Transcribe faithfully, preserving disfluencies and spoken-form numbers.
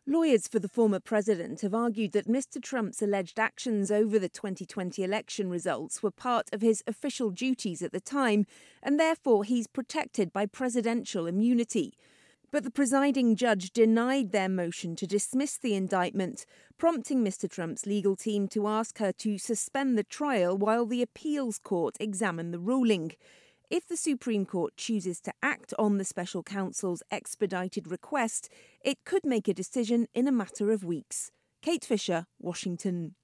Lawyers for the former president have argued that Mister Trump's alleged actions over the twenty twenty election results were part of his official duties at the time, and therefore he's protected by presidential immunity. But the presiding judge denied their motion to dismiss the indictment, prompting Mister Trump's legal team to ask her to suspend the trial while the appeals court examine the ruling. If the Supreme Court chooses to act on the special counsel's expedited request, it could make a decision in a matter of weeks. Kate Fisher, Washington.